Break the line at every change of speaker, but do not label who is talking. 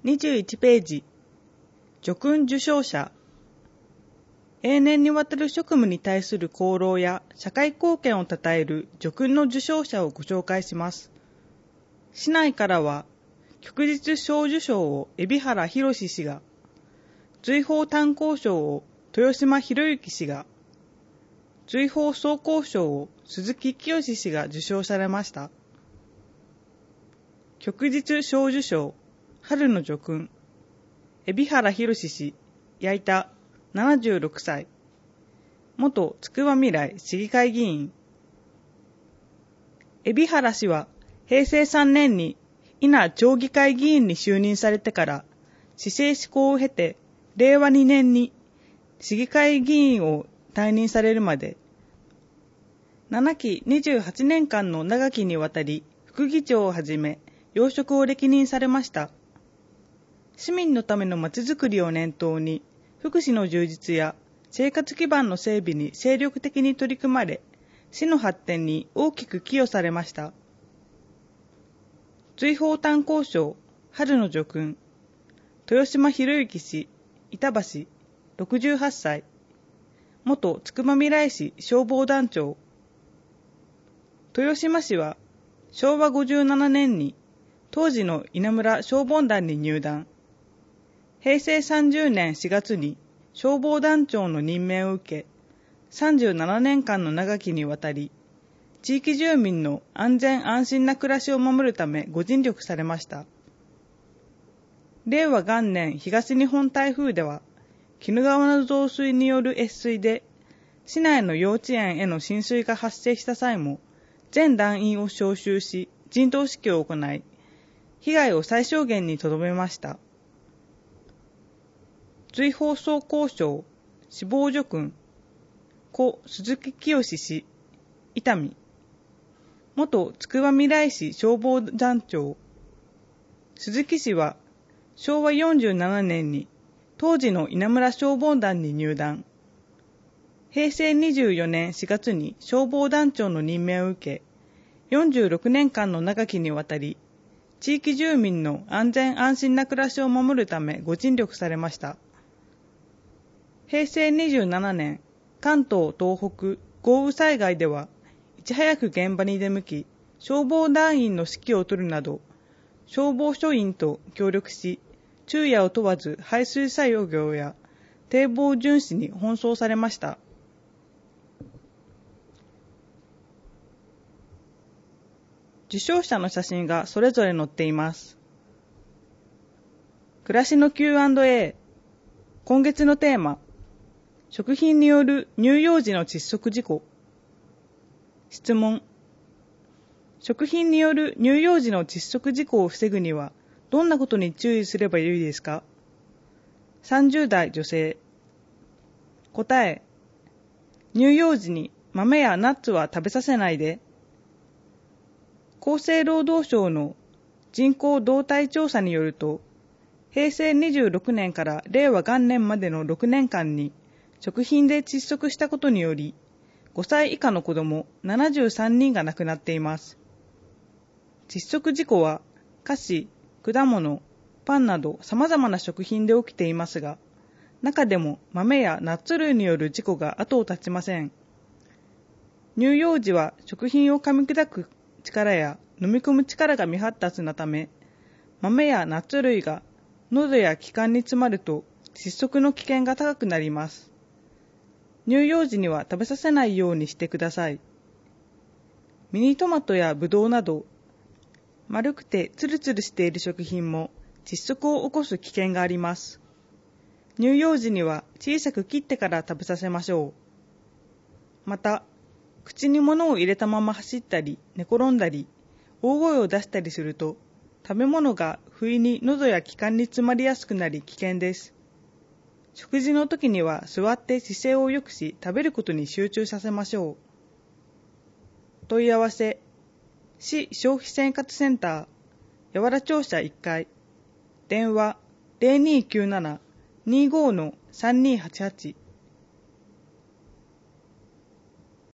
21ページ、叙勲受章者。永年にわたる職務に対する功労や社会貢献を称える叙勲の受章者をご紹介します。市内からは、旭日小綬章を海老原弘氏が、瑞宝炭鉱賞を豊島博之氏が、瑞宝総工賞を鈴木清氏が受章されました。旭日小綬章、春の叙勲、海老原弘氏、矢板、76歳、元つくばみらい市議会議員。海老原氏は平成3年に伊那町議会議員に就任されてから市政施行を経て令和2年に市議会議員を退任されるまで7期28年間の長きにわたり副議長をはじめ要職を歴任されました。市民のためのまちづくりを念頭に福祉の充実や生活基盤の整備に精力的に取り組まれ、市の発展に大きく寄与されました。瑞宝炭鉱賞、春の叙勲、豊島博之氏、板橋、68歳、元つくばみらい市消防団長。豊島市は昭和57年に当時の稲村消防団に入団。平成30年4月に消防団長の任命を受け、37年間の長きにわたり、地域住民の安全安心な暮らしを守るためご尽力されました。令和元年東日本台風では、鬼怒川の増水による越水で、市内の幼稚園への浸水が発生した際も、全団員を招集し、陣頭指揮を行い、被害を最小限にとどめました。瑞宝総工賞、死亡叙勲、故鈴木清氏、伊丹、元つくばみらい市消防団長。鈴木氏は昭和47年に当時の稲村消防団に入団。平成24年4月に消防団長の任命を受け、46年間の長きにわたり、地域住民の安全安心な暮らしを守るためご尽力されました。平成27年、関東・東北豪雨災害では、いち早く現場に出向き、消防団員の指揮を執るなど、消防署員と協力し、昼夜を問わず排水作業や堤防巡視に奔走されました。受章者の写真がそれぞれ載っています。暮らしの Q&A。今月のテーマ、食品による乳幼児の窒息事故。質問、食品による乳幼児の窒息事故を防ぐにはどんなことに注意すればよいですか？ 30 代女性。答え、乳幼児に豆やナッツは食べさせないで。厚生労働省の人口動態調査によると、平成26年から令和元年までの6年間に食品で窒息したことにより、5歳以下の子ども73人が亡くなっています。窒息事故は菓子、果物、パンなど様々な食品で起きていますが、中でも豆やナッツ類による事故が後を絶ちません。乳幼児は食品を噛み砕く力や飲み込む力が未発達なため、豆やナッツ類が喉や気管に詰まると窒息の危険が高くなります。乳幼児には食べさせないようにしてください。ミニトマトやブドウなど、丸くてツルツルしている食品も窒息を起こす危険があります。乳幼児には小さく切ってから食べさせましょう。また、口に物を入れたまま走ったり寝転んだり、大声を出したりすると、食べ物が不意に喉や気管に詰まりやすくなり危険です。食事の時には座って姿勢を良くし食べることに集中させましょう。問い合わせ、市消費生活センター、八原庁舎1階、電話 0297-25-3288